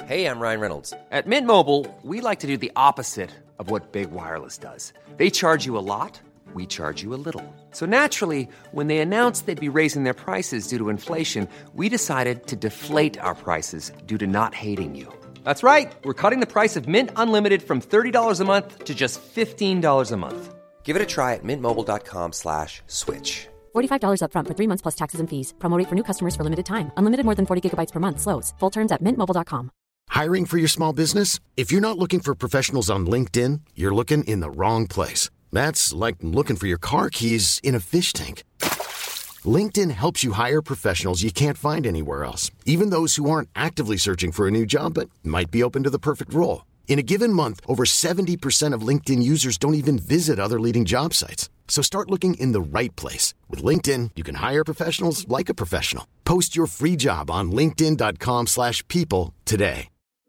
Hey, I'm Ryan Reynolds. At Mint Mobile, we like to do the opposite of what Big Wireless does. They charge you a lot, we charge you a little. So naturally, when they announced they'd be raising their prices due to inflation, we decided to deflate our prices due to not hating you. That's right. We're cutting the price of Mint Unlimited from $30 a month to just $15 a month. Give it a try at mintmobile.com/switch. $45 up front for 3 months plus taxes and fees. Promo rate for new customers for limited time. Unlimited more than 40 gigabytes per month. Slows full terms at mintmobile.com. Hiring for your small business? If you're not looking for professionals on LinkedIn, you're looking in the wrong place. That's like looking for your car keys in a fish tank. LinkedIn helps you hire professionals you can't find anywhere else, even those who aren't actively searching for a new job but might be open to the perfect role. In a given month, over 70% of LinkedIn users don't even visit other leading job sites. So start looking in the right place. With LinkedIn, you can hire professionals like a professional. Post your free job on linkedin.com/people today.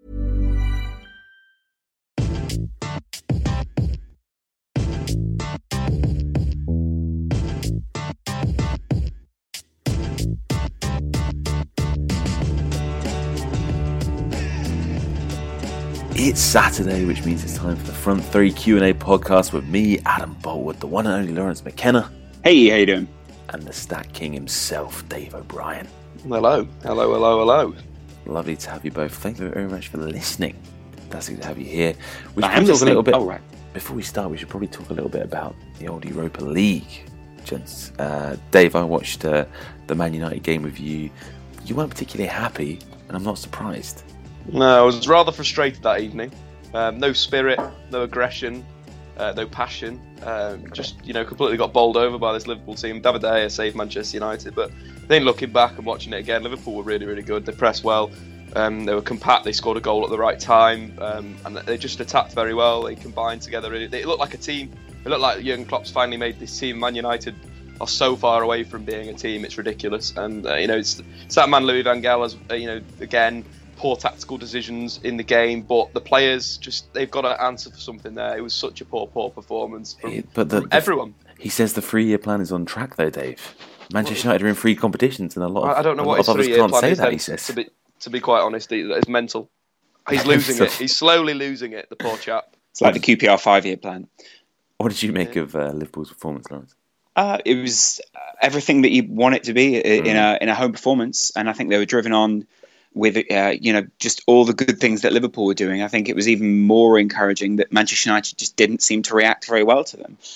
It's Saturday, which means it's time for the Front 3 Q&A podcast with me, Adam Boltwood, the one and only Lawrence McKenna. Hey, how you doing? And the Stat King himself, Dave O'Brien. Hello. Hello. Lovely to have you both. Thank you very much for listening. Fantastic to have you here. We I am should talk a little bit. Oh, right. Before we start, we should probably talk a little bit about the old Europa League, gents. Dave, I watched the Man United game with you. You weren't particularly happy, and I'm not surprised. No, I was rather frustrated that evening. No spirit, no aggression, no passion. Just, completely got bowled over by this Liverpool team. David De Gea saved Manchester United, but then looking back and watching it again, Liverpool were really, really good. They pressed well. They were compact. They scored a goal at the right time, and they just attacked very well. They combined together. It looked like a team. It looked like Jurgen Klopp's finally made this team. Man United are so far away from being a team. It's ridiculous. And it's that man Louis van Gaal, again. Poor tactical decisions in the game, but the players they've got to answer for something there. It was such a poor performance from everyone. He says the 3-year plan is on track though, Dave. Manchester United are in 3 competitions and a lot of I don't know what his 3-year plan is. He says. To be quite honest, it's mental. He's losing it. He's slowly losing it, the poor chap. It's like the QPR 5-year plan. What did you make of Liverpool's performance, Lawrence? It was everything that you want it to be in a home performance, and I think they were driven on with just all the good things that Liverpool were doing. I think it was even more encouraging that Manchester United just didn't seem to react very well to them.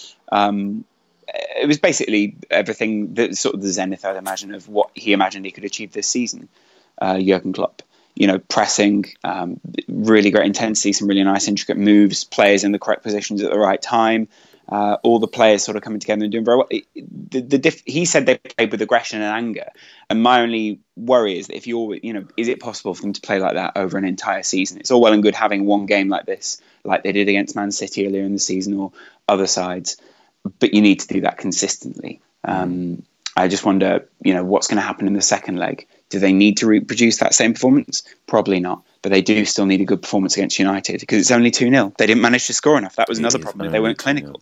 It was basically everything that sort of the zenith, I'd imagine, of what he imagined he could achieve this season. Jurgen Klopp, pressing, really great intensity, some really nice intricate moves, players in the correct positions at the right time. All the players sort of coming together and doing very well. He said they played with aggression and anger. And my only worry is that is it possible for them to play like that over an entire season? It's all well and good having one game like this, like they did against Man City earlier in the season or other sides, but you need to do that consistently. I just wonder, what's going to happen in the second leg? Do they need to reproduce that same performance? Probably not. But they do still need a good performance against United because it's only 2-0. They didn't manage to score enough. That was another problem. They weren't clinical.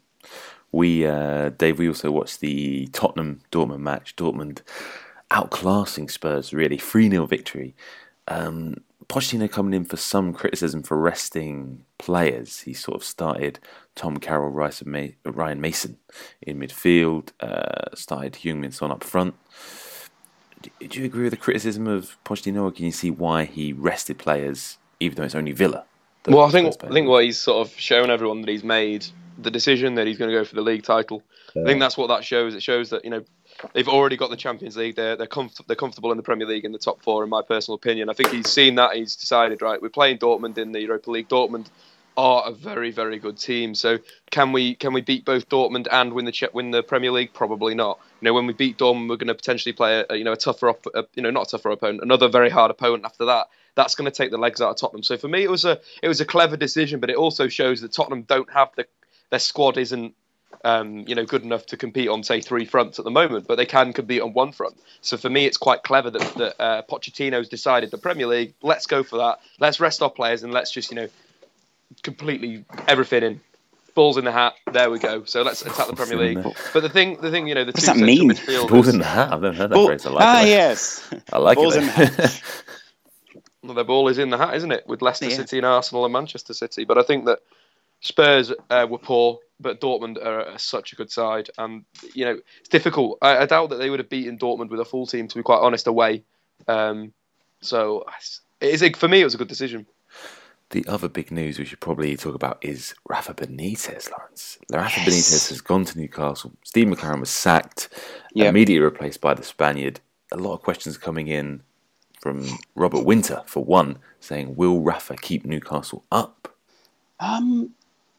Dave, we also watched the Tottenham-Dortmund match. Dortmund outclassing Spurs, really. 3-0 victory. Pochettino coming in for some criticism for resting players. He sort of started Tom Carroll, Rice and Ryan Mason in midfield, started Heung-min Son up front. Do you agree with the criticism of Pochettino, or can you see why he rested players, even though it's only Villa? Well, I think what he's sort of shown everyone that he's made the decision that he's going to go for the league title. I think that's what that shows. It shows that they've already got the Champions League. They're comfortable in the Premier League in the top 4, in my personal opinion. I think he's seen that. He's decided, right, we're playing Dortmund in the Europa League. Dortmund are a very, very good team. So can we beat both Dortmund and win the Premier League? Probably not. When we beat Dortmund, we're going to potentially play a tougher, not a tougher opponent, another very hard opponent after that. That's going to take the legs out of Tottenham. So for me, it was a clever decision, but it also shows that Tottenham don't have their squad isn't good enough to compete on, say, 3 fronts at the moment, but they can compete on 1 front. So for me, it's quite clever that Pochettino's decided the Premier League. Let's go for that. Let's rest our players and let's just completely everything in. Balls in the hat. There we go. So let's attack the Premier League. But the thing, the what does that mean? Balls in the hat. I've never heard that phrase. I like it. Yes. I like Balls it. in the hat. Well, their ball is in the hat, isn't it? With Leicester City and Arsenal and Manchester City. But I think that Spurs were poor, but Dortmund are such a good side. And, it's difficult. I doubt that they would have beaten Dortmund with a full team, to be quite honest, away. So for me, it was a good decision. The other big news we should probably talk about is Rafa Benitez, Lawrence. Rafa Benitez has gone to Newcastle. Steve McClaren was sacked, immediately replaced by the Spaniard. A lot of questions coming in from Robert Winter, for one, saying, will Rafa keep Newcastle up? I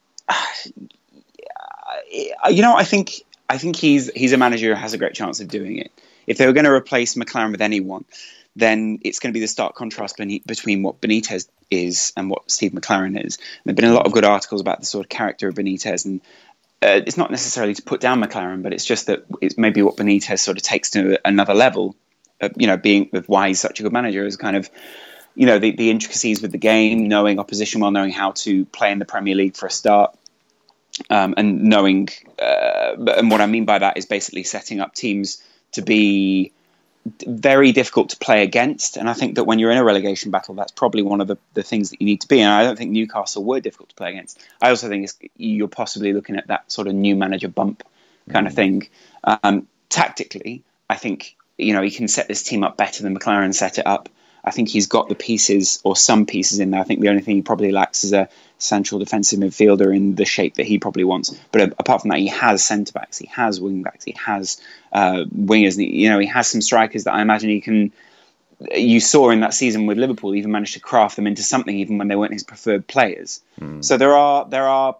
think he's a manager who has a great chance of doing it. If they were going to replace McClaren with anyone, then it's going to be the stark contrast between what Benitez is and what Steve McClaren is. There have been a lot of good articles about the sort of character of Benitez, and it's not necessarily to put down McClaren, but it's just that it's maybe what Benitez sort of takes to another level. Being with why he's such a good manager is kind of, the intricacies with the game, knowing opposition well, knowing how to play in the Premier League for a start, and knowing. And what I mean by that is basically setting up teams to be very difficult to play against. And I think that when you're in a relegation battle, that's probably one of the things that you need to be. And I don't think Newcastle were difficult to play against. I also think you're possibly looking at that sort of new manager bump kind of thing. Tactically, I think, he can set this team up better than McClaren set it up. I think he's got the pieces, or some pieces in there. I think the only thing he probably lacks is a central defensive midfielder in the shape that he probably wants. But apart from that, he has centre-backs, he has wing-backs, he has wingers. He has some strikers that I imagine he can... You saw in that season with Liverpool, he even managed to craft them into something even when they weren't his preferred players. So there are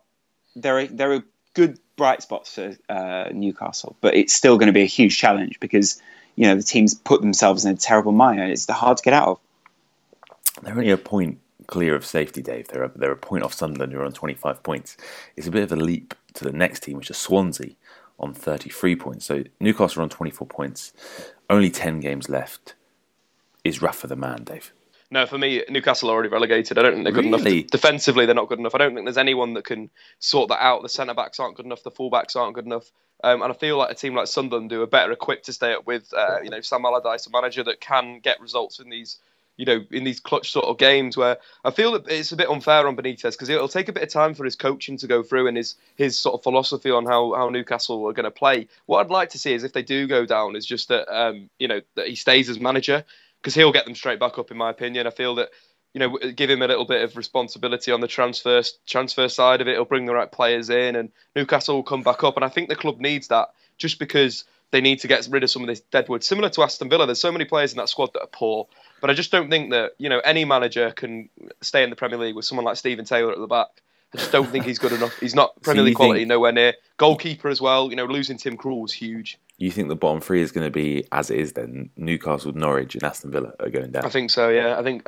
good bright spots for Newcastle, but it's still going to be a huge challenge because... the teams put themselves in a terrible mire. It's hard to get out of. They're only a point clear of safety, Dave. They're a point off Sunderland, who are on 25 points. It's a bit of a leap to the next team, which is Swansea, on 33 points. So Newcastle are on 24 points. Only 10 games left. Is Rafa the man, Dave? No, for me, Newcastle are already relegated. I don't think they're good enough. Defensively, they're not good enough. I don't think there's anyone that can sort that out. The centre-backs aren't good enough. The full-backs aren't good enough. And I feel like a team like Sunderland are better equipped to stay up with, Sam Allardyce, a manager that can get results in these, in these clutch sort of games. Where I feel that it's a bit unfair on Benitez because it'll take a bit of time for his coaching to go through and his sort of philosophy on how Newcastle are going to play. What I'd like to see is if they do go down, is just that that he stays as manager because he'll get them straight back up. In my opinion, I feel that. Give him a little bit of responsibility on the transfer side of it. He'll bring the right players in and Newcastle will come back up. And I think the club needs that just because they need to get rid of some of this deadwood. Similar to Aston Villa, there's so many players in that squad that are poor. But I just don't think that, any manager can stay in the Premier League with someone like Stephen Taylor at the back. I just don't think he's good enough. He's not Premier League quality, nowhere near. Goalkeeper as well. Losing Tim Krul was huge. You think the bottom three is going to be as it is then? Newcastle, Norwich, and Aston Villa are going down. I think so. Yeah, I think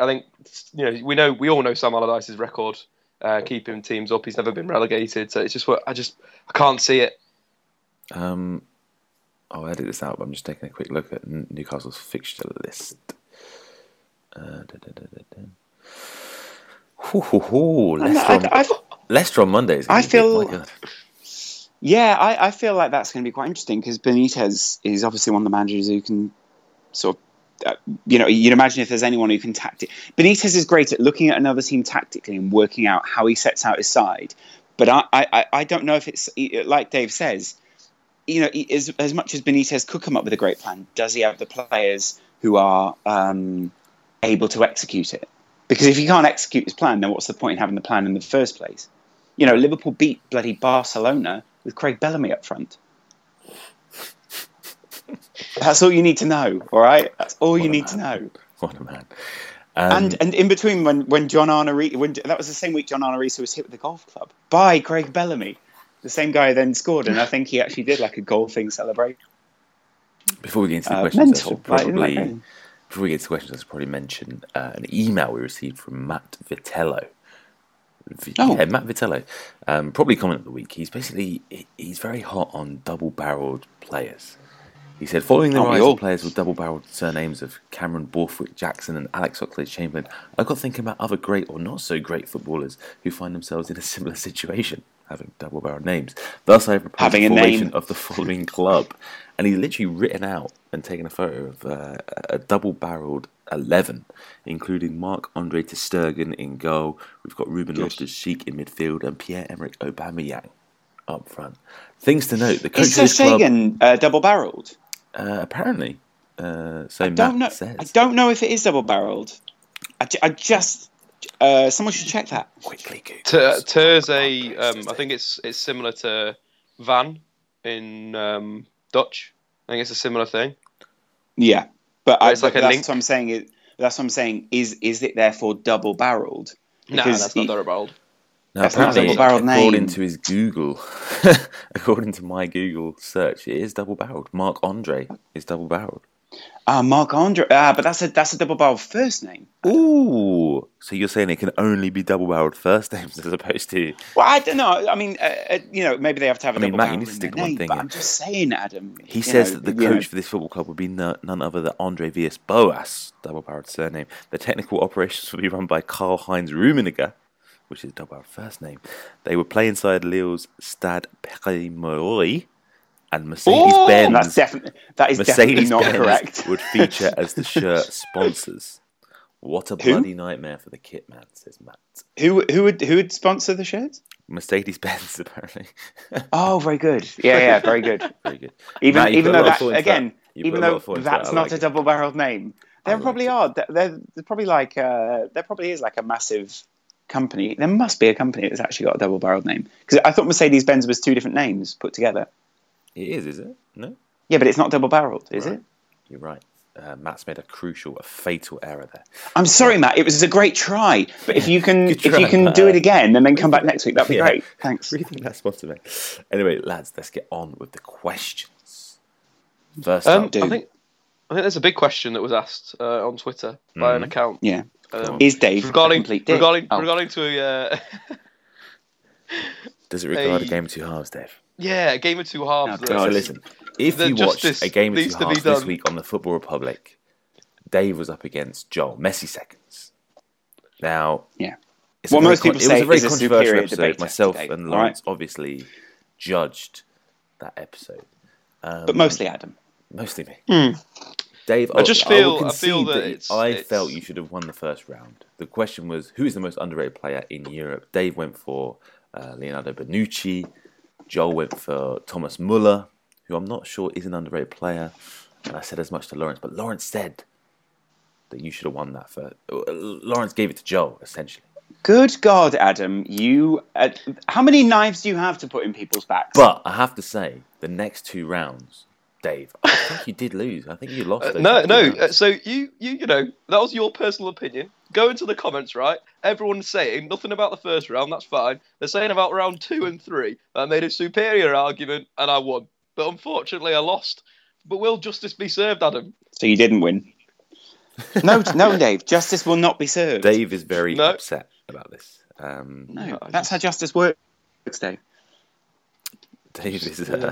we all know Sam Allardyce's record keeping teams up. He's never been relegated, so it's just I can't see it. I'll edit this out. But I'm just taking a quick look at Newcastle's fixture list. Leicester on Monday. I feel. Yeah, I feel like that's going to be quite interesting because Benitez is obviously one of the managers who can sort of, you'd imagine if there's anyone who can Benitez is great at looking at another team tactically and working out how he sets out his side. But I don't know if it's, like Dave says, as much as Benitez could come up with a great plan, does he have the players who are able to execute it? Because if he can't execute his plan, then what's the point in having the plan in the first place? Liverpool beat bloody Barcelona with Craig Bellamy up front. That's all you need to know, all right? That's all you need to know. What a man. And in between, when John Arne, that was the same week John Arne Riise was hit with the golf club by Craig Bellamy. The same guy then scored, and I think he actually did like a golfing celebration. Before we get into the questions, I should probably mention an email we received from Matt Vitello. Matt Vitello, probably comment of the week. He's very hot on double-barreled players. He said, following the rise of players with double-barreled surnames of Cameron Borthwick Jackson and Alex Oxlade-Chamberlain, I got thinking about other great or not so great footballers who find themselves in a similar situation. having double-barreled names. Thus, I propose Having the a formation name. of the following club. And he's literally written out and taken a photo of a double-barreled 11, including Marc-Andre ter Stegen in goal. We've got Ruben Loftus-Cheek in midfield and Pierre-Emerick Aubameyang up front. Things to note: the coach Is of this club, Stegen double-barreled? apparently, so I don't know. Matt says. I don't know if it is double-barreled. I just someone should check that. Quickly Google. Ter's I think it's similar to Van in Dutch. I think it's a similar thing. Yeah, but It's like a that's link. what I'm saying. That's what I'm saying. Is it therefore double-barreled? No, Because that's not double-barreled. Now, That's not a apparently, double-barreled according name. to his Google, according to my Google search, it is double-barreled. Marc-Andre is double-barreled. Marc-Andre. But that's a double-barreled first name. Ooh, so you're saying it can only be double-barreled first names as opposed to? Well, I don't know. I mean, maybe they have to have a I mean, Matt, you double-barrel need to in stick their to one name, thing but here. I'm just saying, Adam. He says that the coach for this football club would be none other than Andre Villas-Boas, double-barreled surname. The technical operations will be run by Karl-Heinz Rummenigge, which is double-barreled first name. They would play inside Lille's Stade Pierre-Mauroy, and Mercedes-Benz. That is definitely not correct. would feature as the shirt sponsors. What a bloody nightmare for the kit man, says Matt. Who would sponsor the shirt? Mercedes-Benz, apparently. Oh, very good. Yeah, very good. Very good. Even Matt, you put a though lot of that thought into again, You put even a lot though of thought into that's that. I not like a it. double-barreled name, there like probably it. are. There's probably there probably is like a massive company. There must be a company that's actually got a double-barreled name, because I thought Mercedes-Benz was two different names put together. It is it? No? Yeah, but it's not double-barreled, is Right. it? You're right. Matt's made a fatal error there. I'm sorry, Matt. It was a great try, but if you can Good try, do Matt. it again and then come back next week, that'd be Yeah. great. Thanks. Really think that's sponsor me. Anyway, lads, let's get on with the questions. First I up, think there's a big question that was asked on Twitter by an account. Yeah. on. Is Dave Regarding a complete dick? regarding to does it regard a a- game of two halves, Dave? a game of two halves. Oh, So God. listen, if The you watched justice a game of needs two to be halves this done. week on the Football Republic, Dave was up against Joel, Messi seconds. Now, Yeah. it's a What very most people it was say a very is a controversial superior episode. debate Myself today, and all Lawrence right? obviously judged that episode. But mostly Adam. Mostly me. Dave, I just will feel concede that I it's- felt you should have won the first round. The question was, who is the most underrated player in Europe? Dave went for Leonardo Bonucci. Joel went for Thomas Muller, who I'm not sure is an underrated player. And I said as much to Lawrence, but Lawrence said that you should have won that first. Lawrence gave it to Joel, essentially. Good God, Adam! You. How many knives do you have to put in people's backs? But I have to say, the next two rounds, Dave, I think you did lose. I think you lost those No, next two no. rounds. So you know that was your personal opinion. Go into the comments, right? Everyone's saying nothing about the first round. That's fine. They're saying about round 2 and 3. I made a superior argument and I won, but unfortunately I lost. But will justice be served, Adam? So you didn't win. No, Dave. Justice will not be served. Dave is very No. upset about this. No, that's how justice works, Dave. Dave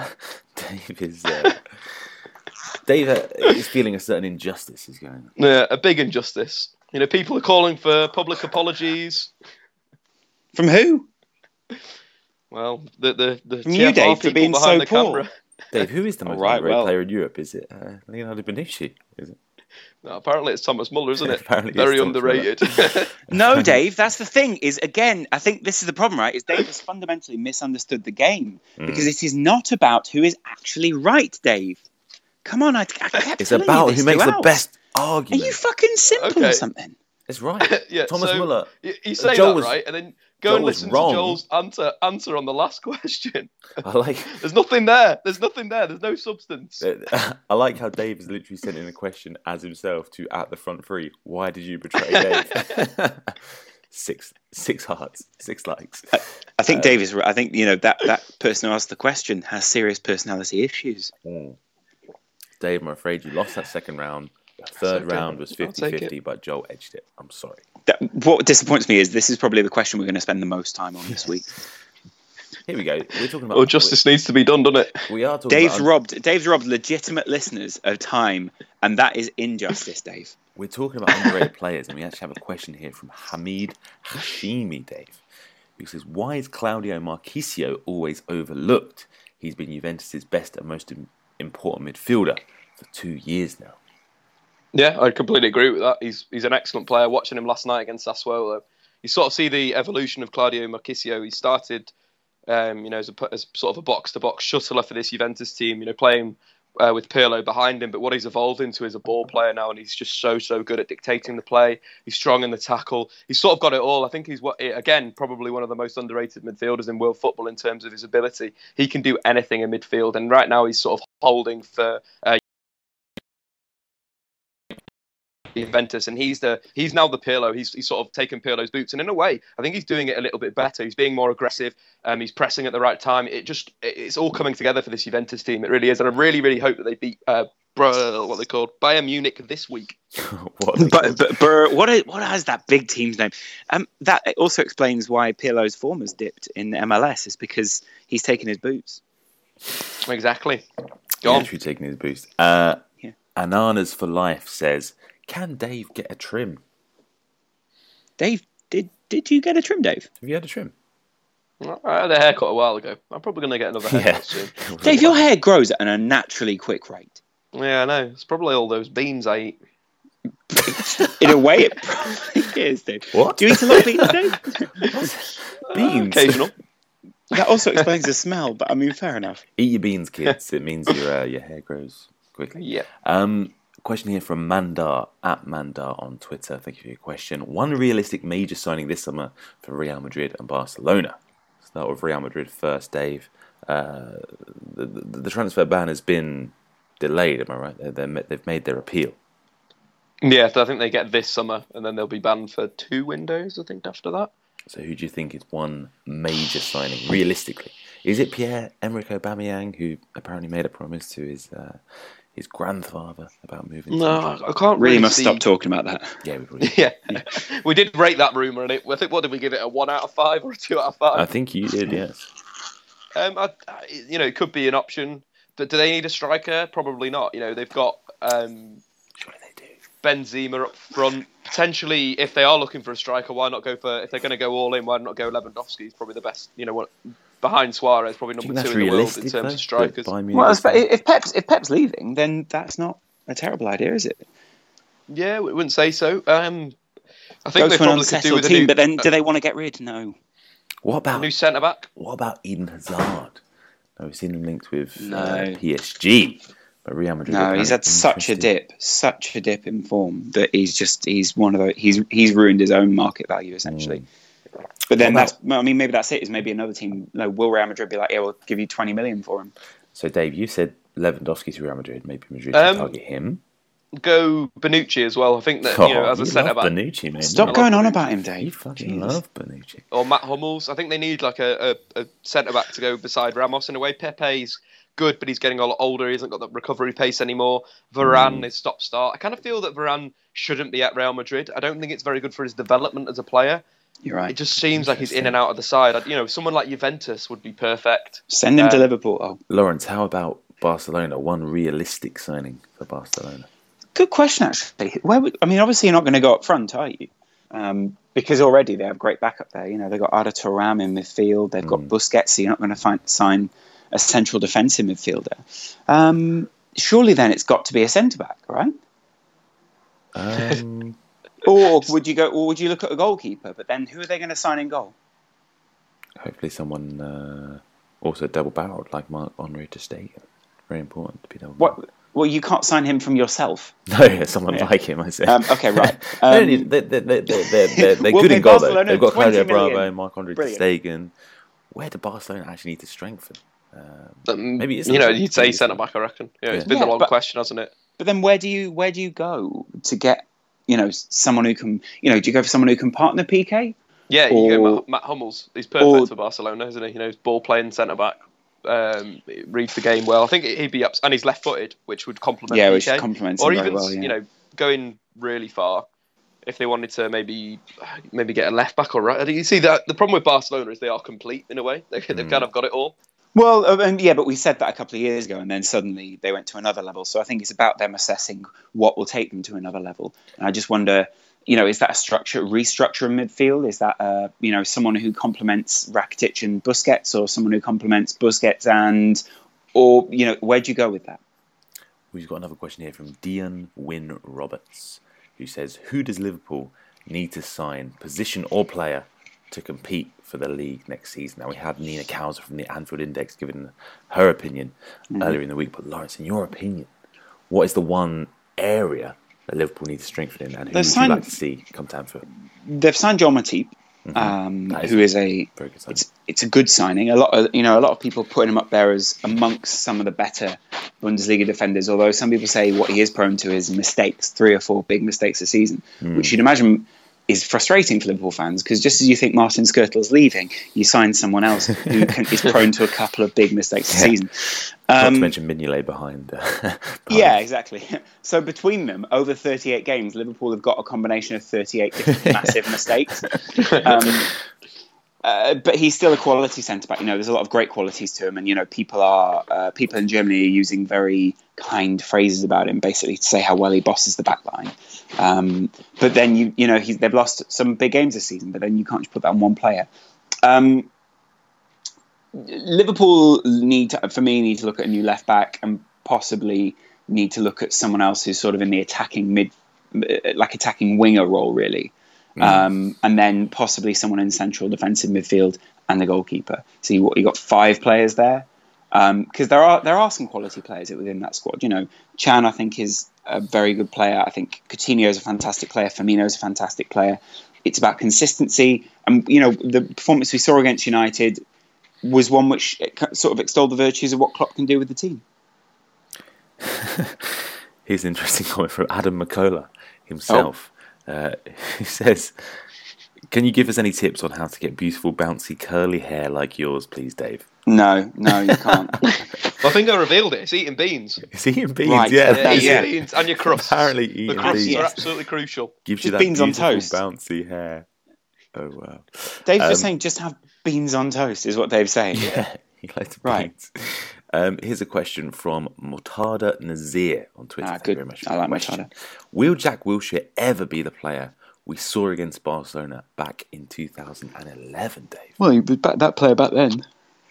is feeling a certain injustice is going on. Yeah, a big injustice. You know, people are calling for public apologies. From who? Well, the From you, TFR Dave, for people being behind so the poor. camera. Dave, who is the most All right, underrated well. player in Europe? Is it Leonardo Bonucci? Is it? No, apparently it's Thomas Muller, isn't it? Apparently it's Very Thomas Muller. underrated. No, Dave. That's the thing. Is again, I think this is the problem, right? Is Dave has fundamentally misunderstood the game because it is not about who is actually right, Dave. Come on, I kept It's telling you about this who makes the throughout. best Are argument. you fucking simple or Okay. something? It's right. Yeah, Thomas so Muller. You say Joel that, was- right? And then go Joel and was listen wrong. to Joel's answer on the last question. I like. There's nothing there. There's nothing there. There's no substance. I like how Dave has literally sent in a question as himself to at the front three. Why did you betray Dave? six hearts, 6 likes. I think Dave is right. I think that person who asked the question has serious personality issues. Dave, I'm afraid you lost that second round. The third okay. round was I'll take 50-50, but Joel edged it. I'm sorry. What disappoints me is this is probably the question we're going to spend the most time on this week. Here we go. We're talking about. Well, justice needs to be done, doesn't it? We are talking Dave's about. robbed legitimate listeners of time, and that is injustice, Dave. We're talking about underrated players, and we actually have a question here from Hamid Hashimi, Dave. who says, why is Claudio Marchisio always overlooked? He's been Juventus' best and most important midfielder for 2 years now. Yeah, I completely agree with that. He's an excellent player. Watching him last night against Sassuolo, you sort of see the evolution of Claudio Marchisio. He started, as sort of a box-to-box shuttler for this Juventus team, playing with Pirlo behind him. But what he's evolved into is a ball player now, and he's just so good at dictating the play. He's strong in the tackle. He's sort of got it all. I think he's, probably one of the most underrated midfielders in world football in terms of his ability. He can do anything in midfield, and right now he's sort of holding for Juventus, and he's now the Pirlo. He's sort of taken Pirlo's boots, and in a way, I think he's doing it a little bit better. He's being more aggressive. He's pressing at the right time. It's all coming together for this Juventus team. It really is, and I really, really hope that they beat what they called Bayern Munich this week. What has that big team's name? That also explains why Pirlo's form has dipped in MLS. Is because he's taken his boots. Exactly. Go on. Actually taking his boots. Ananas for Life says, can Dave get a trim? Dave, did you get a trim, Dave? Have you had a trim? I had a haircut a while ago. I'm probably going to get another haircut soon. Dave, your hair grows at an unnaturally quick rate. Yeah, I know. It's probably all those beans I eat. In a way, it probably is, Dave. What? Do you eat a lot of beans, Dave? Beans? Occasional. That also explains the smell, but I mean, fair enough. Eat your beans, kids. It means your hair grows quickly. Yeah. Question here from Mandar, at Mandar on Twitter. Thank you for your question. One realistic major signing this summer for Real Madrid and Barcelona. Start with Real Madrid first, Dave. The transfer ban has been delayed, am I right? They've made their appeal. Yeah, so I think they get this summer, and then they'll be banned for 2 windows, I think, after that. So who do you think is one major signing, realistically? Is it Pierre-Emerick Aubameyang, who apparently made a promise to his grandfather about moving? No, I can't really must stop talking about that. Yeah, we probably. Yeah, we did rate that rumour, and I think, what did we give it, a 1 out of 5 or a 2 out of 5? I think you did, yes. It could be an option. But do they need a striker? Probably not. They've got Surely they do. Benzema up front. Potentially, if they are looking for a striker, why not go for? If they're going to go all in, why not go Lewandowski? He's probably the best. Behind Suarez, probably number 2 in the world in terms of strikers. Well, if Pep's leaving, then that's not a terrible idea, is it? Yeah, we wouldn't say so. I think Go they to an probably could do with a team, new. but then do they want to get rid? No. What A about new centre back? What about Eden Hazard? No, we've seen him linked with No. PSG, but Real Madrid. No, he's had such a dip in form that he's one of those. He's ruined his own market value essentially. But then maybe that's it. Is maybe another team. Will Real Madrid be like, yeah, we'll give you 20 million for him? So, Dave, you said Lewandowski to Real Madrid. Maybe Madrid should target him. Go Bonucci as well. I think that as a centre back. Bonucci, man. Stop going on about him, Dave. You fucking love Bonucci. Or Matt Hummels. I think they need like a centre back to go beside Ramos in a way. Pepe's good, but he's getting a lot older. He hasn't got the recovery pace anymore. Varane is stop-start. I kind of feel that Varane shouldn't be at Real Madrid. I don't think it's very good for his development as a player. You're right. It just seems like he's in and out of the side. Someone like Juventus would be perfect. Send him to Liverpool. Oh. Lawrence, how about Barcelona? One realistic signing for Barcelona. Good question, actually. Obviously you're not going to go up front, are you? Because already they have great backup there. They've got Arda Turan in midfield. They've got Busquets, so you're not going to sign a central defensive midfielder. Surely then it's got to be a centre-back, right? Or would you look at a goalkeeper? But then who are they going to sign in goal? Hopefully someone also double-barreled like Marc-Andre ter Stegen. Very important to be double-barreled. What? Well, you can't sign him from yourself. No, someone like him, I said. Okay, right. They're good in goal, though. They've got Claudio Bravo, Marc-Andre ter Stegen. Where do Barcelona actually need to strengthen? Maybe it's you'd say centre-back, I reckon. It's been the long question, hasn't it? But then where do you go to get someone who can, do you go for someone who can partner PK? Yeah, you go Matt Hummels. He's perfect for Barcelona, isn't he? He's ball-playing centre-back. Reads the game well. I think he'd be up, and he's left-footed, which would complement PK. Which complements him very well. Yeah. Going really far. If they wanted to maybe get a left back or right, you see that the problem with Barcelona is they are complete in a way. They've kind of got it all. Well, but we said that a couple of years ago, and then suddenly they went to another level. So I think it's about them assessing what will take them to another level. And I just wonder, is that a restructure in midfield? Is that someone who complements Rakitic and Busquets, or someone who complements Busquets or where do you go with that? We've got another question here from Dion Wynne Roberts, who says, who does Liverpool need to sign, position or player, to compete for the league next season? Now, we had Nina Kauser from the Anfield Index giving her opinion earlier in the week, but Lawrence, in your opinion, what is the one area that Liverpool need to strengthen in, and who would you like to see come to Anfield? They've signed Joel Matip, who is a very good signing. It's a good signing. A lot of people putting him up there as amongst some of the better Bundesliga defenders. Although some people say what he is prone to is mistakes, 3 or 4 big mistakes a season, which you'd imagine is frustrating for Liverpool fans, because just as you think Martin Skirtle's leaving, you sign someone else who is prone to a couple of big mistakes a season. Not to mention Mignolet behind. Yeah, exactly. So between them, over 38 games, Liverpool have got a combination of 38 different massive mistakes. But he's still a quality centre-back. There's a lot of great qualities to him, and people in Germany are using very kind phrases about him, basically to say how well he bosses the back line. But then they've lost some big games this season, but then you can't just put that on one player. Liverpool need to look at a new left back, and possibly need to look at someone else who's sort of in the attacking winger role, really. And then possibly someone in central defensive midfield and the goalkeeper. So you got 5 players there, because there are some quality players within that squad. Chan, I think, is a very good player. I think Coutinho is a fantastic player. Firmino is a fantastic player. It's about consistency, and the performance we saw against United was one which sort of extolled the virtues of what Klopp can do with the team. Here's an interesting comment from Adam McCullough himself. He says, can you give us any tips on how to get beautiful, bouncy, curly hair like yours, please, Dave? No, you can't. I think I revealed it. It's eating beans. It's eating beans, right. yeah. Beans and your crusts. Apparently eating the crusts beans are absolutely crucial. Gives you just that beans on beautiful, toast. bouncy hair. Oh, wow. Dave's just saying just have beans on toast, is what Dave's saying. Yeah, he likes right. beans. Here's a question from Murtada Nazir on Twitter. Thank you very much for I like question. Murtada. Will Jack Wilshere ever be the player we saw against Barcelona back in 2011, Dave? Well, he was that player back then.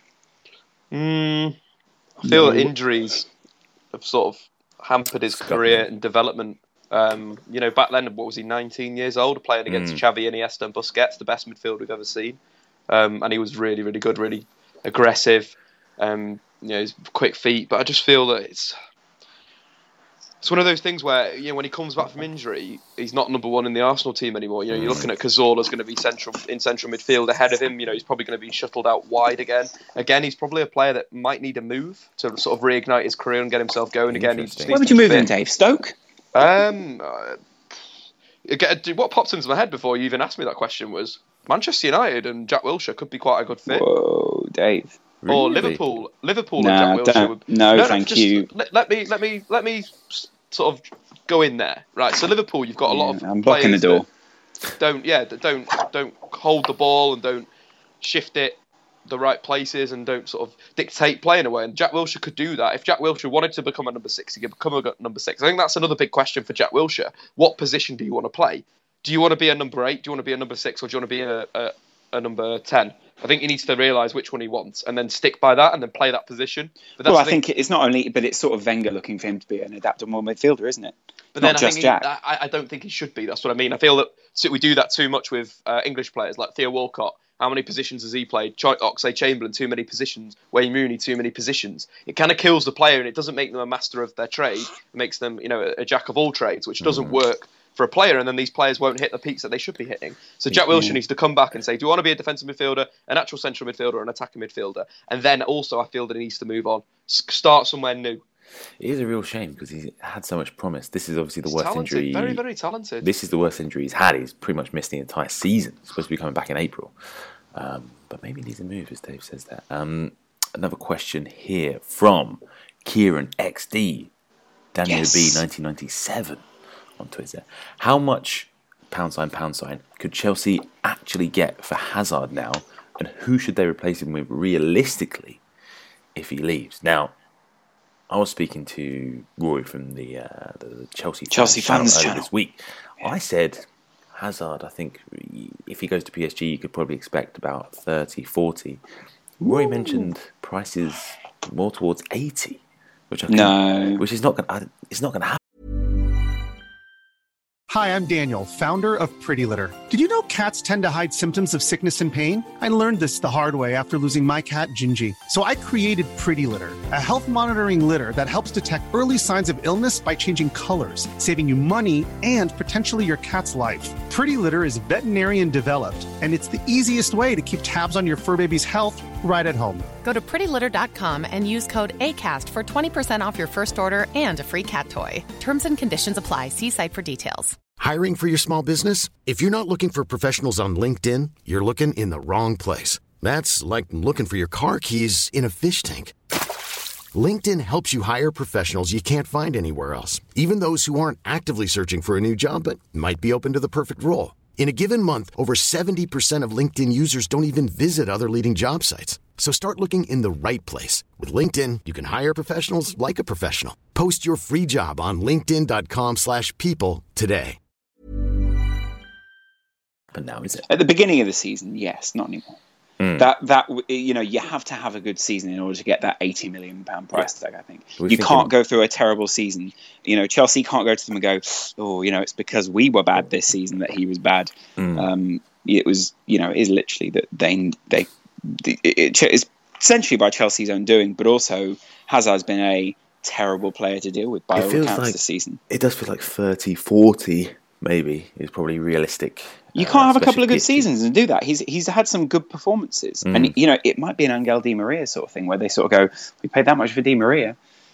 I feel that injuries have sort of hampered his career and development. Back then, what was he, 19 years old, playing against Xavi, Iniesta and Busquets, the best midfield we've ever seen. And he was really, really good, really aggressive, his quick feet. But I just feel that it's one of those things where, when he comes back from injury, he's not number one in the Arsenal team anymore. You're looking at Cazorla's going to be central midfield ahead of him. He's probably going to be shuttled out wide again. Again, he's probably a player that might need a move to sort of reignite his career and get himself going again. Where would you move him, Dave? Stoke? What popped into my head before you even asked me that question was Manchester United, and Jack Wilshere could be quite a good fit. Whoa, Dave. Really? Or Liverpool and Jack Wilshere. No, thank you. Let me sort of go in there. Right, so Liverpool, you've got a lot of I'm blocking the door. Don't hold the ball and don't shift it the right places and don't sort of dictate playing away. And Jack Wilshere could do that. If Jack Wilshere wanted to become a number 6, he could become a number 6. I think that's another big question for Jack Wilshere. What position do you want to play? Do you want to be a number 8? Do you want to be a number 6? Or do you want to be a number 10? I think he needs to realise which one he wants and then stick by that and then play that position. But I think it's not only, but it's sort of Wenger looking for him to be an adaptable midfielder, isn't it? But not then just Jack. I don't think he should be. That's what I mean. I feel that we do that too much with English players like Theo Walcott. How many positions has he played? Oxlade-Chamberlain, too many positions. Wayne Rooney, too many positions. It kind of kills the player and it doesn't make them a master of their trade. It makes them, a jack of all trades, which doesn't work for a player, and then these players won't hit the peaks that they should be hitting. So Jack Wilshere needs to come back and say, do you want to be a defensive midfielder, an actual central midfielder, or an attacking midfielder? And then also I feel that he needs to move on. Start somewhere new. It is a real shame because he had so much promise. This is obviously the worst injury. Very, very talented. This is the worst injury he's had. He's pretty much missed the entire season. He's supposed to be coming back in April. But maybe he needs a move, as Dave says that. Another question here from Kieran XD, Daniel B 1997 on Twitter. How much pound sign could Chelsea actually get for Hazard now, and who should they replace him with realistically if he leaves? Now, I was speaking to Rory from the Chelsea fans channel this week. I said Hazard, I think if he goes to PSG, you could probably expect about 30, 40. Roy mentioned prices more towards 80, which is not going to happen. Hi, I'm Daniel, founder of Pretty Litter. Did you know cats tend to hide symptoms of sickness and pain? I learned this the hard way after losing my cat, Gingy. So I created Pretty Litter, a health monitoring litter that helps detect early signs of illness by changing colors, saving you money and potentially your cat's life. Pretty Litter is veterinarian developed, and it's the easiest way to keep tabs on your fur baby's health right at home. Go to prettylitter.com and use code ACAST for 20% off your first order and a free cat toy. Terms and conditions apply. See site for details. Hiring for your small business? If you're not looking for professionals on LinkedIn, you're looking in the wrong place. That's like looking for your car keys in a fish tank. LinkedIn helps you hire professionals you can't find anywhere else, even those who aren't actively searching for a new job but might be open to the perfect role. In a given month, over 70% of LinkedIn users don't even visit other leading job sites. So start looking in the right place. With LinkedIn, you can hire professionals like a professional. Post your free job on linkedin.com/people today. But now, is it? At the beginning of the season, yes, not anymore. That you have to have a good season in order to get that £80 million price tag. I think you can't go through a terrible season. Chelsea can't go to them and go, oh, it's because we were bad this season that he was bad. It was, it is literally that it's essentially by Chelsea's own doing, but also Hazard's been a terrible player to deal with by all accounts this season. It does feel like 30, 40 maybe is probably realistic. You can't have a couple of good seasons and do that. He's had some good performances, and it might be an Angel Di Maria sort of thing where they sort of go, we paid that much for Di Maria.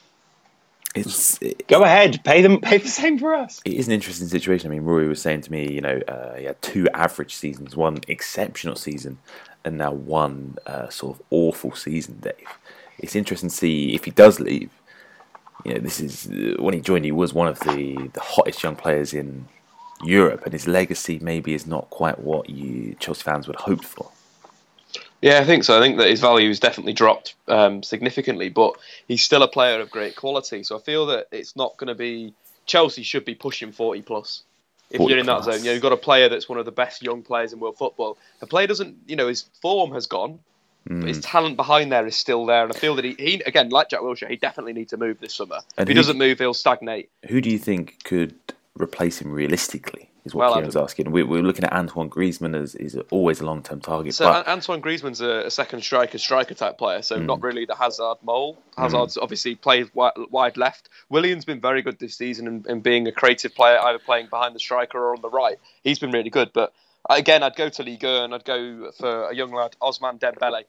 Go ahead, pay the same for us. It is an interesting situation. I mean, Rory was saying to me, he had 2 average seasons, 1 exceptional season, and now 1 sort of awful season, Dave. It's interesting to see if he does leave. This is when he joined. He was one of the hottest young players in Europe, and his legacy maybe is not quite what Chelsea fans would have hoped for. Yeah, I think so. I think that his value has definitely dropped significantly, but he's still a player of great quality. So I feel that it's not going to be... Chelsea should be pushing 40 plus. If you're in that zone, you've got a player that's one of the best young players in world football. The player doesn't, his form has gone, but his talent behind there is still there. And I feel that he again, like Jack Wilshere, he definitely needs to move this summer. And if he doesn't move, he'll stagnate. Who do you think could replace him realistically? Is what Kieran's asking. We're looking at Antoine Griezmann as is always a long-term target. So Antoine Griezmann's a second striker type player, so not really the Hazard mold. Hazard's obviously plays wide left. Willian's been very good this season in being a creative player, either playing behind the striker or on the right. He's been really good, but again, I'd go to Ligue 1 and I'd go for a young lad, Ousmane Dembele,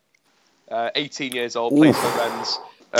18 years old, plays for Rennes.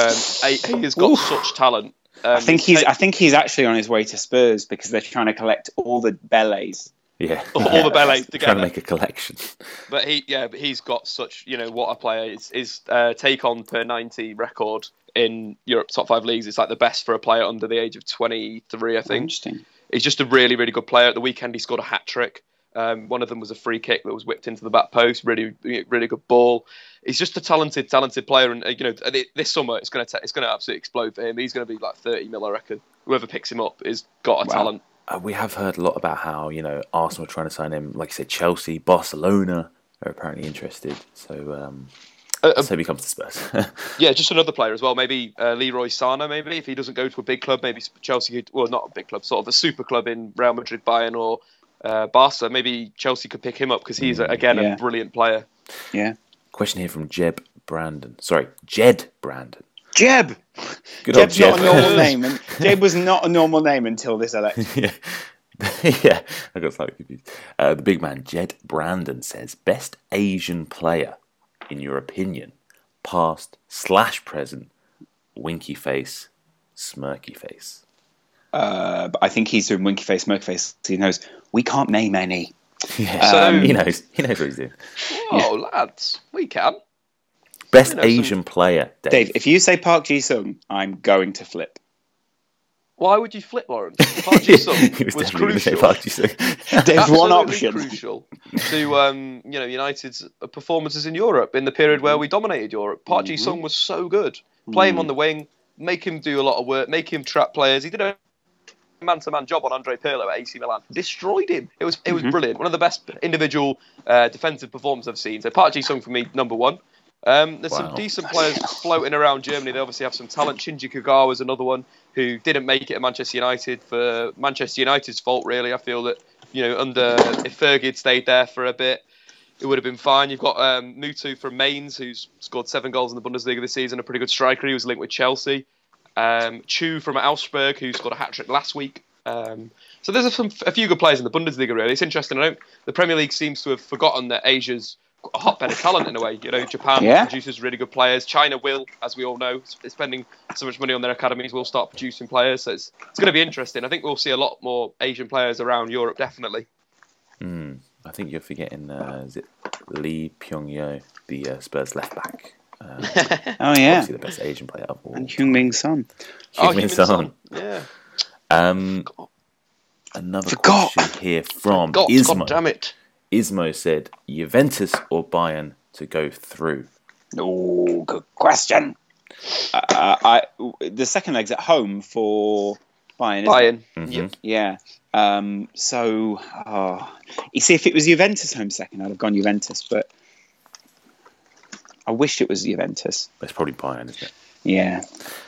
He has got such talent. I think he's actually on his way to Spurs because they're trying to collect all the Bellets. Yeah, all the Bellets together. Trying to make a collection. But he's got such, what a player. His take on per 90 record in Europe's top 5 leagues is like the best for a player under the age of 23, I think. Interesting. He's just a really, really good player. At the weekend, he scored a hat trick. One of them was a free kick that was whipped into the back post. Really, really good ball. He's just a talented player, and this summer it's going to absolutely explode for him. He's going to be like 30 mil, I reckon. Whoever picks him up has got a talent. We have heard a lot about how Arsenal are trying to sign him. Like you said, Chelsea, Barcelona are apparently interested. So let's hope he comes to Spurs. Yeah, just another player as well. Maybe Leroy Sané. Maybe if he doesn't go to a big club, maybe Chelsea could, well, not a big club, sort of a super club in Real Madrid, Bayern, or Barca. Maybe Chelsea could pick him up because he's a brilliant player. Yeah. Question here from Jed Brandon. Jeb. Good Jeb's not a normal name. And Jeb was not a normal name until this election. Yeah, I got slightly confused. The big man, Jed Brandon, says, best Asian player, in your opinion, past/present, winky face, smirky face. But I think he's doing winky face, smirky face. He knows we can't name any. Yeah, so he knows what he's doing. Oh, lads, we can. Best Asian player, Dave. If you say Park Ji-sung, I'm going to flip. Why would you flip, Lawrence? Park Ji-sung was crucial. There's one option. Crucial to United's performances in Europe in the period where we dominated Europe. Park Ji-sung was so good. Play him on the wing, make him do a lot of work, make him trap players. He did man-to-man job on Andre Pirlo at AC Milan. Destroyed him. It was brilliant. One of the best individual defensive performances I've seen. So Park Ji-sung for me, number one. There's some decent players floating around Germany. They obviously have some talent. Shinji Kagawa is another one who didn't make it at Manchester United for Manchester United's fault, really. I feel that, if Fergie had stayed there for a bit, it would have been fine. You've got Mutu from Mainz, who's scored 7 goals in the Bundesliga this season, a pretty good striker. He was linked with Chelsea. Chu from Augsburg, who scored a hat-trick last week. So there's a few good players in the Bundesliga, really. It's interesting. The Premier League seems to have forgotten that Asia's a hotbed of talent in a way. Japan produces really good players. China will, as we all know, spending so much money on their academies, will start producing players. So it's going to be interesting. I think we'll see a lot more Asian players around Europe, definitely. I think you're forgetting, is it Lee Pyong-yo, the Spurs left back? Obviously the best Asian player of all. And Heung-min Son. Heung-min Son. Yeah. Another question here from Ismo. God damn it. Ismo said, Juventus or Bayern to go through? Oh, good question. The second leg's at home for Bayern. Bayern. Mm-hmm. Yeah. You see, if it was Juventus home second, I'd have gone Juventus, but I wish it was Juventus. It's probably Bayern, isn't it? Yeah.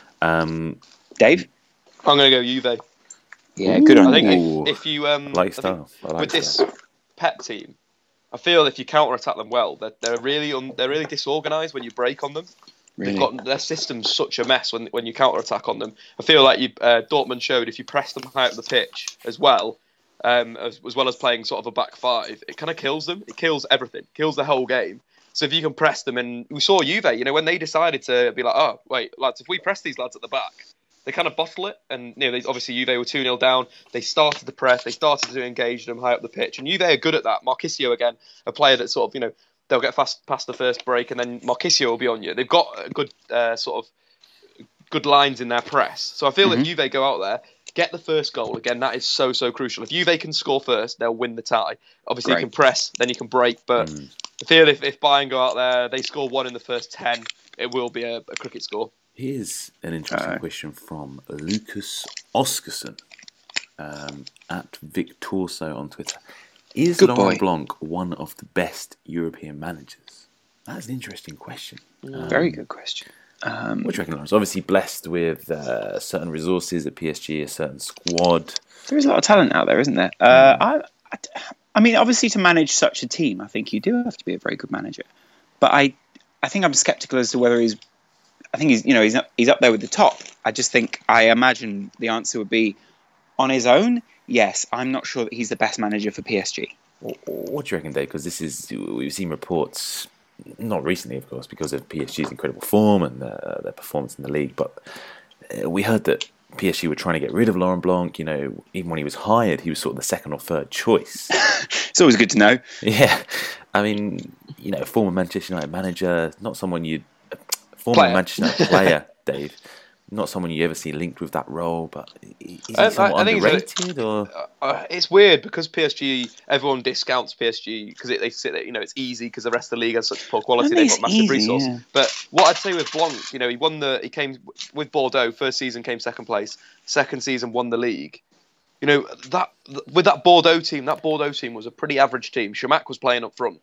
Dave? I'm going to go Juve. Yeah, good on I you. think if you with this Pep team, I feel if you counter-attack them well, they're really disorganised when you break on them. Really? They've got their system's such a mess when you counter-attack on them. I feel like Dortmund showed if you press them high up the pitch as well as playing sort of a back five, it kind of kills them. It kills everything. Kills the whole game. So if you can press them, and we saw Juve, when they decided to be like, oh, wait, lads, if we press these lads at the back, they kind of bottle it. And, obviously Juve were 2-0 down. They started to press. They started to engage them high up the pitch. And Juve are good at that. Marchisio, again, a player that sort of, they'll get past the first break, and then Marchisio will be on you. They've got a good good lines in their press. So I feel if Juve go out there, get the first goal, again, that is so, so crucial. If Juve can score first, they'll win the tie. Obviously, you can press, then you can break. But I feel if Bayern go out there, they score 1 in the first 10, it will be a cricket score. Here's an interesting question from Lucas Oscarson at Victorso on Twitter. Is Laurent Blanc one of the best European managers? That's an interesting question. Very good question. What do you reckon, Lawrence? Obviously blessed with certain resources at PSG, a certain squad. There is a lot of talent out there, isn't there? I mean, obviously to manage such a team, I think you do have to be a very good manager. But I think I'm sceptical as to whether he's... I think he's up there with the top. I imagine the answer would be, on his own, yes. I'm not sure that he's the best manager for PSG. What do you reckon, Dave? Because we've seen reports, not recently, of course, because of PSG's incredible form and their performance in the league, but we heard that PSG were trying to get rid of Laurent Blanc. Even when he was hired, he was sort of the second or third choice. It's always good to know. Yeah. I mean, former Manchester United manager, not someone you'd... Former Manchester United player, Dave. Not someone you ever see linked with that role, but is he somewhat underrated? It's weird because PSG, everyone discounts PSG because they say that it's easy because the rest of the league has such poor quality. They've got massive resources. Yeah. But what I'd say with Blanc, he came with Bordeaux. First season came second place. Second season won the league. That with that Bordeaux team was a pretty average team. Chamac was playing up front.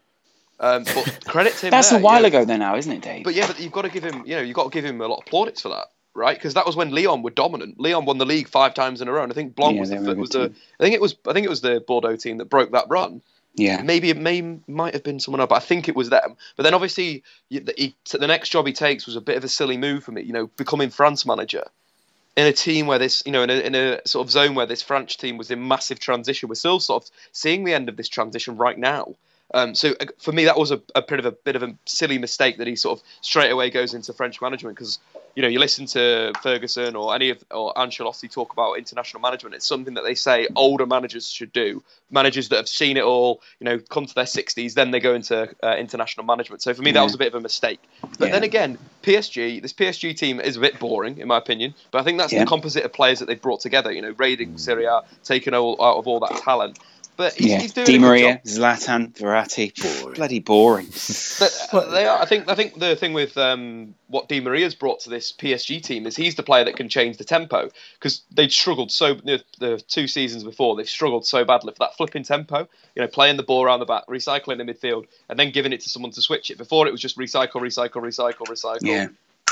But credit to him. That's a while ago then now, isn't it, Dave? But you've got to give him, a lot of plaudits for that, right? Because that was when Lyon were dominant. Lyon won the league 5 times in a row, and I think Blanc I think it was the Bordeaux team that broke that run. Yeah. Maybe it might have been someone else, but I think it was them. But then obviously the next job he takes was a bit of a silly move for me. Becoming France manager in a team where this, in a sort of zone where this French team was in massive transition. We're still sort of seeing the end of this transition right now. So for me, that was a bit of a silly mistake that he sort of straight away goes into French management because you listen to Ferguson or Ancelotti talk about international management. It's something that they say older managers should do. Managers that have seen it all, come to their 60s, then they go into international management. So for me, that was a bit of a mistake. But then again, this PSG team is a bit boring in my opinion. But I think that's the composite of players that they've brought together. Raiding Serie A, taking out of all that talent. But he's doing Di a good Maria, job. Zlatan, Verratti, bloody boring. But they are. I think the thing with what Di Maria's brought to this PSG team is he's the player that can change the tempo, because they'd struggled the 2 seasons before, they've struggled so badly for that flipping tempo. Playing the ball around the back, recycling the midfield, and then giving it to someone to switch it. Before it was just recycle. Yeah.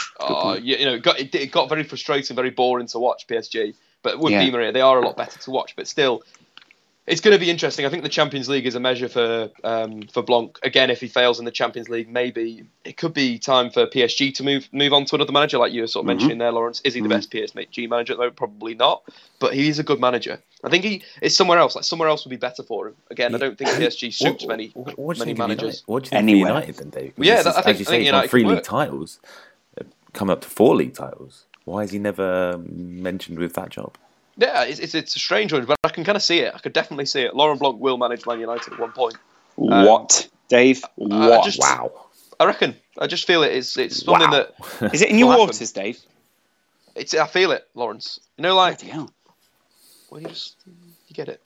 It got very frustrating, very boring to watch PSG. But with Di Maria, they are a lot better to watch. But still, it's going to be interesting. I think the Champions League is a measure for Blanc. Again, if he fails in the Champions League, maybe it could be time for PSG to move on to another manager, like you were sort of mentioning there, Lawrence. Is he the best PSG manager at the moment? Probably not. But he's a good manager. I think he is somewhere else. Like somewhere else would be better for him. Again, I don't think PSG suits many managers. What do you think of United then, Dave? I think United 3 league titles, coming up to 4 league titles. Why is he never mentioned with that job? Yeah, it's a strange one, but I can kind of see it. I could definitely see it. Laurent Blanc will manage Man United at one point. What, Dave? What? Wow. I reckon. I just feel it's something that... Is it in your waters, Dave? I feel it, Lawrence. Like... Well, you get it.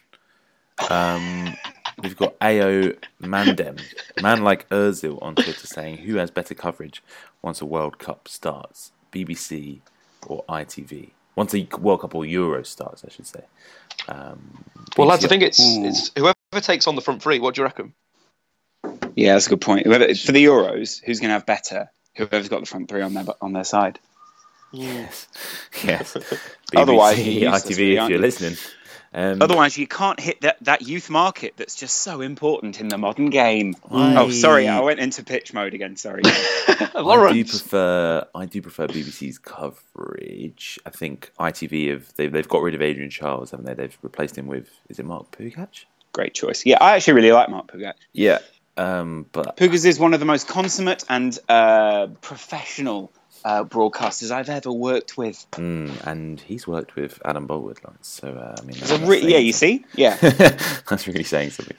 We've got AO Mandem, man like Ozil on Twitter, saying, who has better coverage once a World Cup starts? BBC or ITV? Once a World Cup or Euro starts, I should say. Well, lads, I think it's whoever takes on the front three. What do you reckon? Yeah, that's a good point. For the Euros, who's going to have better? Whoever's got the front three on their side. Yes. BBC, Otherwise, ITV, if you're listening. Otherwise, you can't hit that youth market that's just so important in the modern game. Oh, sorry, I went into pitch mode again. Sorry. I do prefer BBC's coverage. I think ITV they've got rid of Adrian Charles, haven't they? They've replaced him with, is it Mark Pugac? Great choice. Yeah, I actually really like Mark Pugac. Yeah, but Pugac is one of the most consummate and professional broadcasters I've ever worked with. And he's worked with Adam Boltwood, so I mean, you see, that's really saying something.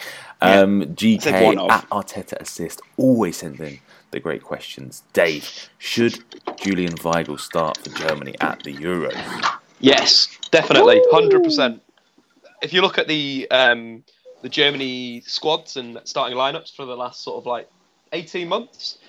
GK at Arteta Assist always sends in the great questions. Dave, should Julian Weigl start for Germany at the Euros? Yes, definitely, 100%. If you look at the Germany squads and starting lineups for the last sort of 18 months.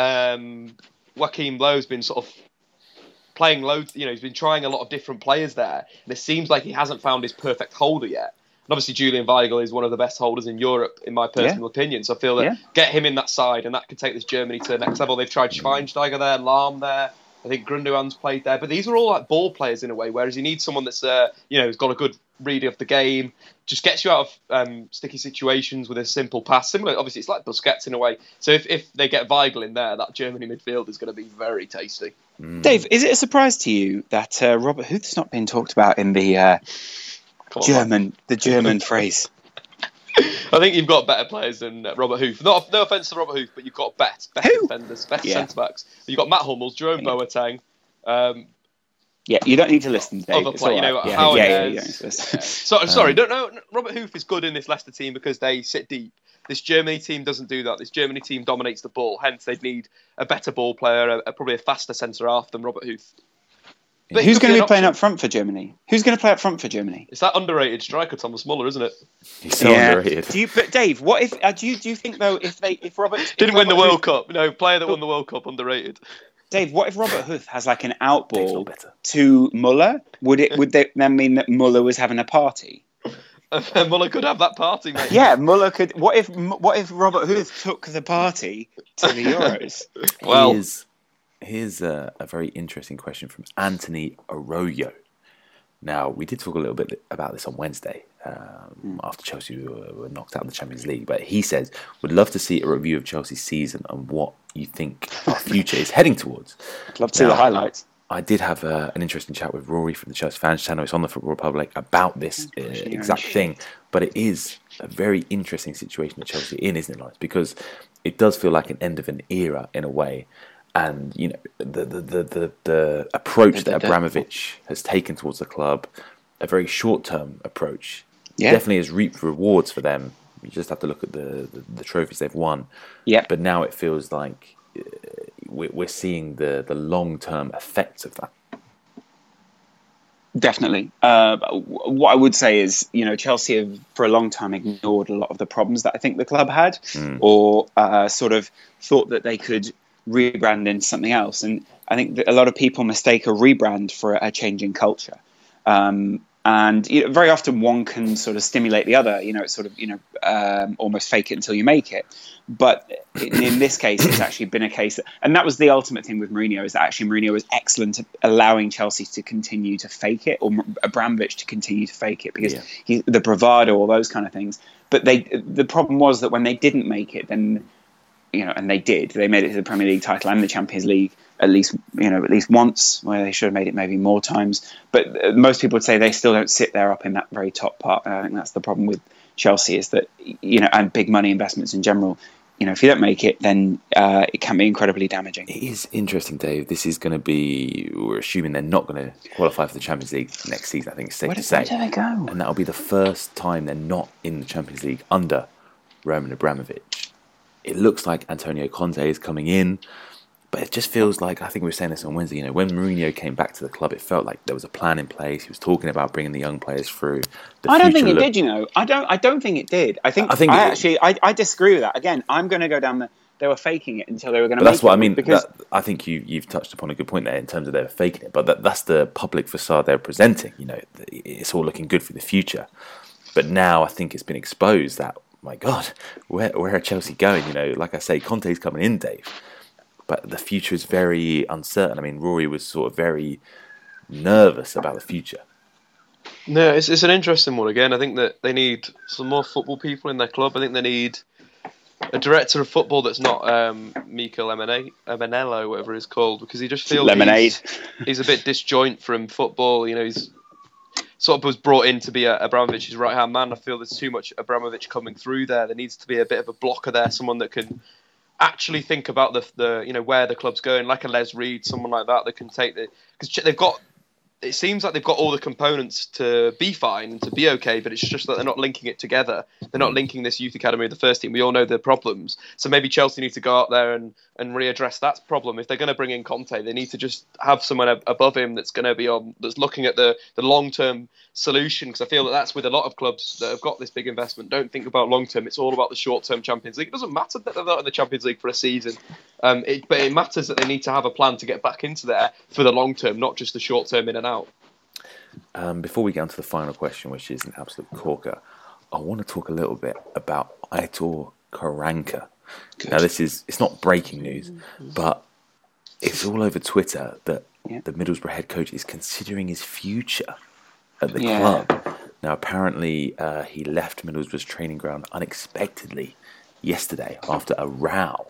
Joachim Löw's been sort of playing loads, he's been trying a lot of different players there, and it seems like he hasn't found his perfect holder yet. And obviously Julian Weigl is one of the best holders in Europe, in my personal opinion, so I feel that get him in that side, and that could take this Germany to the next level. They've tried Schweinsteiger there, Lahm there, I think Gundogan's played there, but these are all ball players in a way, whereas you need someone that's, who's got a good reading of the game, just gets you out of sticky situations with a simple pass. Similar, obviously, it's like Busquets in a way. So if they get Weigl in there, that Germany midfield is going to be very tasty. Dave, is it a surprise to you that Robert Huth's not being talked about in the German phrase? I think you've got better players than Robert Huth. No offence to Robert Huth, but you've got better defenders, better centre-backs. You've got Matt Hummels, Jerome Boateng. You don't need to listen, Dave. Other play, Sorry, no. Robert Huth is good in this Leicester team because they sit deep. This Germany team doesn't do that. This Germany team dominates the ball. Hence, they'd need a better ball player, probably a faster centre-half than Robert Huth. But who's going to be playing up front for Germany? Who's going to play up front for Germany? It's that underrated striker, Thomas Muller, isn't it? He's so underrated. But Dave, what if? Do you think though, if Robert didn't win the World Cup? No, player that won the World Cup, underrated. Dave, what if Robert Huth has an out ball to Muller? Would that then mean that Muller was having a party? Muller could have that party, mate. Yeah, Muller could. What if Robert Huth took the party to the Euros? Well. Here's a very interesting question from Anthony Arroyo. Now, we did talk a little bit about this on Wednesday after Chelsea were knocked out of the Champions League, but he says, would love to see a review of Chelsea's season and what you think our future is heading towards. I'd love to see the highlights. I did have an interesting chat with Rory from the Chelsea Fans channel. It's on the Football Republic about this exact thing, but it is a very interesting situation that Chelsea are in, isn't it, Lawrence? Because it does feel like an end of an era in a way. And the approach that Abramovich has taken towards the club, a very short-term approach, definitely has reaped rewards for them. You just have to look at the trophies they've won. Yeah. But now it feels like we're seeing the long-term effects of that. Definitely. What I would say is, Chelsea have for a long time ignored a lot of the problems that I think the club had, or sort of thought that they could rebrand into something else. And I think that a lot of people mistake a rebrand for a change in culture. And very often one can sort of stimulate the other. It's sort of almost fake it until you make it. But in this case, it's actually been a case and that was the ultimate thing with Mourinho, is that actually Mourinho was excellent at allowing Chelsea to continue to fake it, or Abramovich to continue to fake it, because the bravado, all those kind of things. But the problem was that when they didn't make it, then and they made it to the Premier League title and the Champions League at least once, where they should have made it maybe more times. But most people would say they still don't sit there up in that very top part. And I think that's the problem with Chelsea, is that, and big money investments in general, if you don't make it, then it can be incredibly damaging. It is interesting, Dave. This is going to be, we're assuming they're not going to qualify for the Champions League next season, I think it's safe to say. Where do they go? And that'll be the first time they're not in the Champions League under Roman Abramovich. It looks like Antonio Conte is coming in, but it just feels like, I think we were saying this on Wednesday, when Mourinho came back to the club, it felt like there was a plan in place. He was talking about bringing the young players through. I don't think it did, I don't think it did. I disagree with that. Again, I'm going to go down they were faking it until they were going to make it. That's what I mean. Because I think you've touched upon a good point there in terms of they were faking it, but that's the public facade they're presenting. It's all looking good for the future. But now I think it's been exposed that, my God, where are Chelsea going? Like I say, Conte's coming in, Dave. But the future is very uncertain. I mean, Rory was sort of very nervous about the future. No, it's an interesting one again. I think that they need some more football people in their club. I think they need a director of football that's not Mikel Emenello, whatever he's called, because he just feels he's a bit disjoint from football. He's sort of was brought in to be Abramovich's right-hand man. I feel there's too much Abramovich coming through there. There needs to be a bit of a blocker there, someone that can actually think about the where the club's going, like a Les Reed, someone like that can take because they've got. It seems like they've got all the components to be fine and to be okay, but it's just that they're not linking it together. They're not linking this youth academy with the first team. We all know the problems. So maybe Chelsea need to go out there and readdress that problem. If they're going to bring in Conte, they need to just have someone above him that's going to be that's looking at the long-term solution, because I feel that's with a lot of clubs that have got this big investment. Don't think about long-term. It's all about the short-term Champions League. It doesn't matter that they're not in the Champions League for a season, but it matters that they need to have a plan to get back into there for the long-term, not just the short-term in and out. Before we get on to the final question, which is an absolute corker, I want to talk a little bit about Aitor Karanka. Good. Now, it's not breaking news, but it's all over Twitter that the Middlesbrough head coach is considering his future at the club. Now, apparently, he left Middlesbrough's training ground unexpectedly yesterday after a row.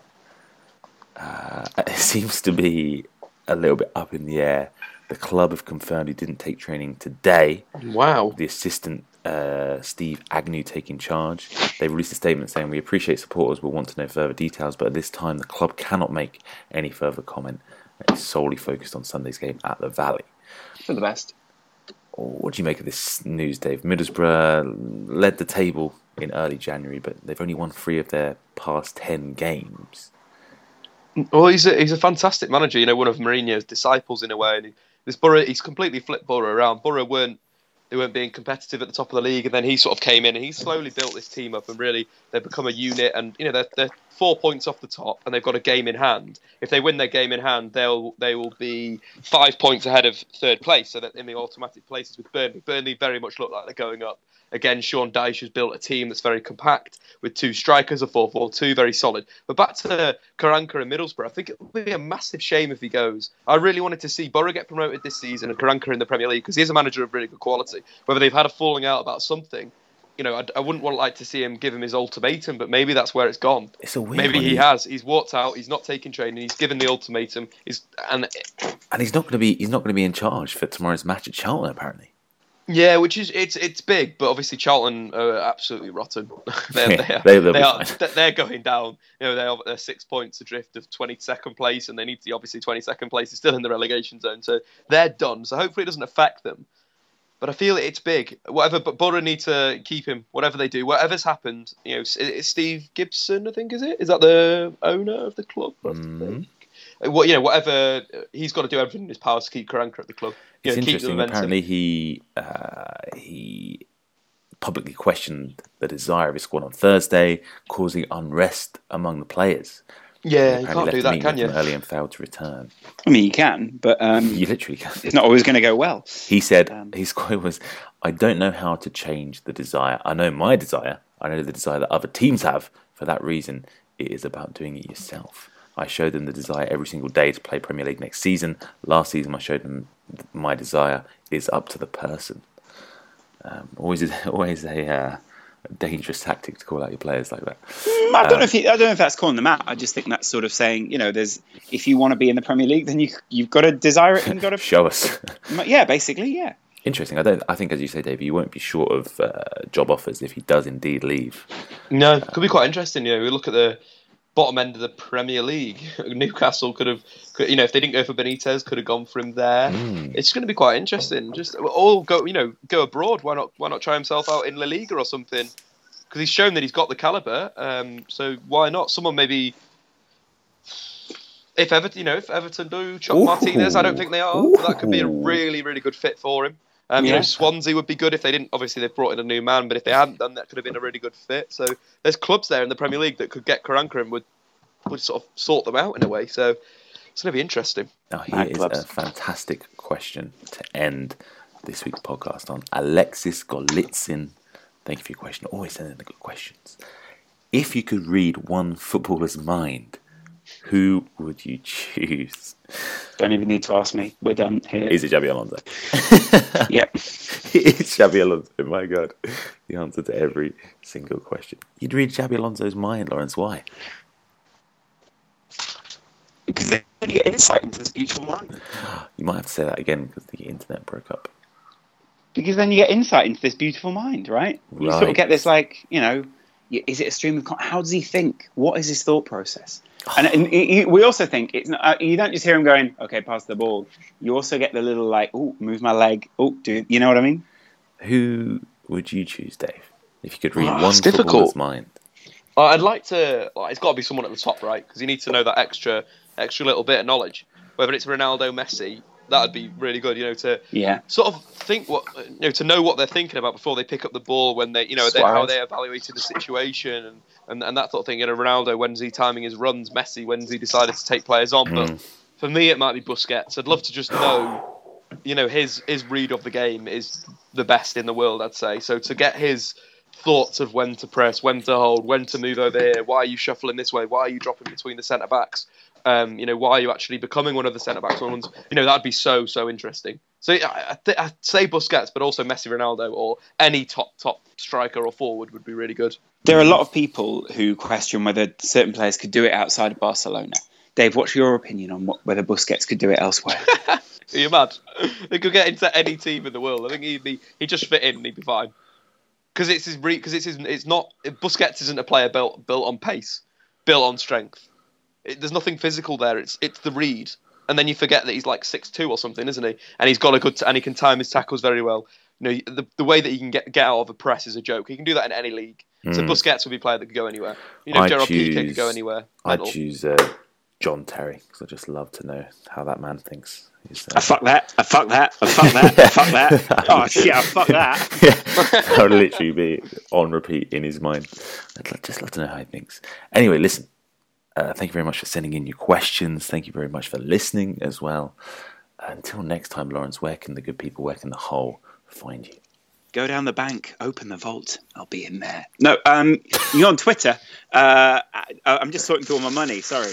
It seems to be a little bit up in the air. The club have confirmed he didn't take training today. Wow. The assistant, Steve Agnew, taking charge. They released a statement saying, "We appreciate supporters will want to know further details, but at this time the club cannot make any further comment. It's solely focused on Sunday's game at the Valley." For the best. What do you make of this news, Dave? Middlesbrough led the table in early January, but they've only won 3 of their past 10 games. Well, he's a fantastic manager, one of Mourinho's disciples in a way. And he's completely flipped Borough around. Borough weren't being competitive at the top of the league, and then he sort of came in and he slowly built this team up, and really they've become a unit. And they're 4 points off the top, and they've got a game in hand. If they win their game in hand, they will be 5 points ahead of third place, so that in the automatic places with Burnley. Burnley very much look like they're going up. Again, Sean Dyche has built a team that's very compact with 2 strikers, a 4-4-2, very solid. But back to Karanka and Middlesbrough, I think it would be a massive shame if he goes. I really wanted to see Borough get promoted this season and Karanka in the Premier League, because he is a manager of really good quality. Whether they've had a falling out about something, I wouldn't like to see him give him his ultimatum, but maybe that's where it's gone. It's a weird maybe one. He has. He's walked out. He's not taking training. He's given the ultimatum. And he's not going to be in charge for tomorrow's match at Charlton, apparently. Yeah, which is it's big, but obviously Charlton are absolutely rotten. They're going down. They're 6 points adrift of 22nd place, and they need to obviously 22nd place is still in the relegation zone, so they're done. So hopefully it doesn't affect them. But I feel it's big. But Borough need to keep him. Whatever they do, whatever's happened, it's Steve Gibson, I think, is it? Is that the owner of the club? I think. whatever he's got to do everything in his power to keep Karanka at the club. It's keep the interesting. momentum. Apparently, he publicly questioned the desire of his squad on Thursday, causing unrest among the players. Yeah, you can't do that, can you? Early and failed to return. I mean, you can, but you literally can. It's not always going to go well. He said his quote was, "I don't know how to change the desire. I know my desire. I know the desire that other teams have. For that reason, it is about doing it yourself. I showed them the desire every single day to play Premier League next season. Last season, I showed them my desire is up to the person." Always a dangerous tactic to call out your players like that. I don't know if that's calling them out. I just think that's sort of saying, if you want to be in the Premier League, then you've got to desire it and got to show us. Yeah, basically, yeah. Interesting. I think, as you say, Dave, you won't be short of job offers if he does indeed leave. No, it could be quite interesting. We look at the bottom end of the Premier League. Newcastle could have, if they didn't go for Benitez, could have gone for him there. It's going to be quite interesting. Just all go abroad. Why not try himself out in La Liga or something? Because he's shown that he's got the caliber. So why not? Someone maybe. If Everton do chuck Martinez, I don't think they are. That could be a really, really good fit for him. Swansea would be good if they didn't. Obviously, they've brought in a new man, but if they hadn't done that, could have been a really good fit. So there's clubs there in the Premier League that could get Karanka and would sort of sort them out in a way. So it's going to be interesting. Now, here is a fantastic question to end this week's podcast on. Alexis Golitsyn. Thank you for your question. Always sending the good questions. If you could read one footballer's mind, who would you choose? Don't even need to ask me. We're done here. Is it Xabi Alonso? Yep. It's Xabi Alonso. My God. The answer to every single question. You'd read Xabi Alonso's mind, Lawrence. Why? Because then you get insight into this beautiful mind. You might have to say that again because the internet broke up. Because then you get insight into this beautiful mind, right? You sort of get this, is it a stream of... How does he think? What is his thought process? And we also think it's not, you don't just hear him going, okay, pass the ball. You also get the little move my leg. Do you know what I mean? Who would you choose, Dave? If you could read one footballer's mind. I'd like to. It's got to be someone at the top, right? Because you need to know that extra little bit of knowledge. Whether it's Ronaldo, Messi, that would be really good. To sort of think to know what they're thinking about before they pick up the ball, when they, how they evaluated the situation and that sort of thing. Ronaldo, when's he timing his runs? Messi, when's he decided to take players on? But for me, it might be Busquets. I'd love to just know, his read of the game is the best in the world, I'd say. So to get his thoughts of when to press, when to hold, when to move over here, why are you shuffling this way, why are you dropping between the centre backs, why are you actually becoming one of the centre backs? That'd be so interesting. So I'd say Busquets, but also Messi, Ronaldo, or any top striker or forward would be really good. There are a lot of people who question whether certain players could do it outside of Barcelona. Dave, what's your opinion on whether Busquets could do it elsewhere? Are you mad? He could get into any team in the world. I think he'd just fit in and he'd be fine. Because it's not. Busquets isn't a player built on pace, built on strength. There's nothing physical there. It's the read, and then you forget that he's like 6'2" or something, isn't he? And he's got and he can time his tackles very well. The way that he can get out of a press is a joke. He can do that in any league. So Busquets would be a player that could go anywhere. Gerard Piqué could go anywhere. I'd choose John Terry because I just love to know how that man thinks. I fuck that. I fuck that. I fuck that. I fuck that. Oh shit! I fuck that. Yeah, I would literally be on repeat in his mind. I'd just love to know how he thinks. Anyway, listen. Thank you very much for sending in your questions. Thank you very much for listening as well. Until next time, Lawrence, where can the good people, where can the whole find you? Go down the bank, open the vault. I'll be in there. No, you're on Twitter. I'm just sorting through all my money. Sorry.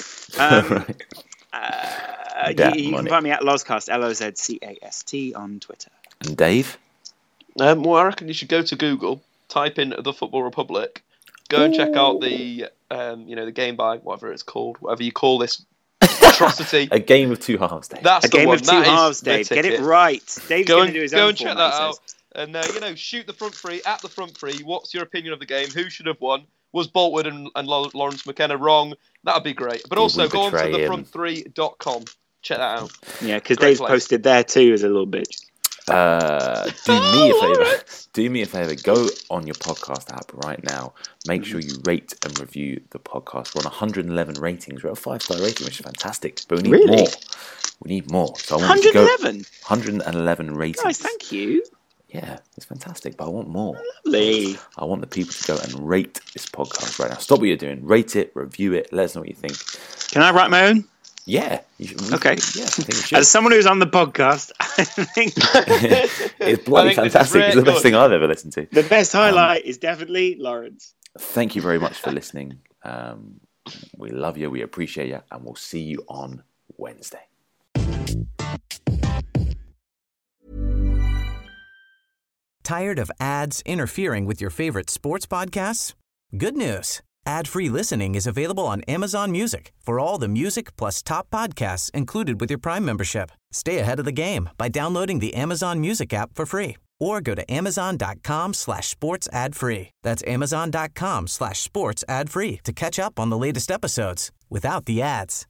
You can find me at Lozcast, LOZCAST on Twitter. And Dave? Well, I reckon you should go to Google, type in the Football Republic, go and check out the the game by whatever it's called, whatever you call this atrocity. A game of two halves, Dave. That's a game of two halves, Dave. Get it right. Dave's going to do his own. Go and check that out. And shoot the front three at the front three. What's your opinion of the game? Who should have won? Was Boltwood and Lawrence McKenna wrong? That would be great. But also go on to thefront3.com. Check that out. Yeah, because Dave's posted there too as a little bitch. Do me a favor. Go on your podcast app right now. Make sure you rate and review the podcast. We're on 111 ratings. We're at a 5-star rating, which is fantastic. But we need more. We need more. So I want 111? 111 ratings. Nice, thank you. Yeah, it's fantastic, but I want more. Lovely. I want the people to go and rate this podcast right now. Stop what you're doing. Rate it, review it. Let us know what you think. Can I write my own? Yeah. Okay. Yeah, I think you should. As someone who's on the podcast, I think it's bloody fantastic. It's the best thing I've ever listened to. The best highlight is definitely Lawrence. Thank you very much for listening. We love you. We appreciate you. And we'll see you on Wednesday. Tired of ads interfering with your favorite sports podcasts? Good news. Ad-free listening is available on Amazon Music for all the music plus top podcasts included with your Prime membership. Stay ahead of the game by downloading the Amazon Music app for free or go to amazon.com/sports ad free. That's amazon.com/sports ad free to catch up on the latest episodes without the ads.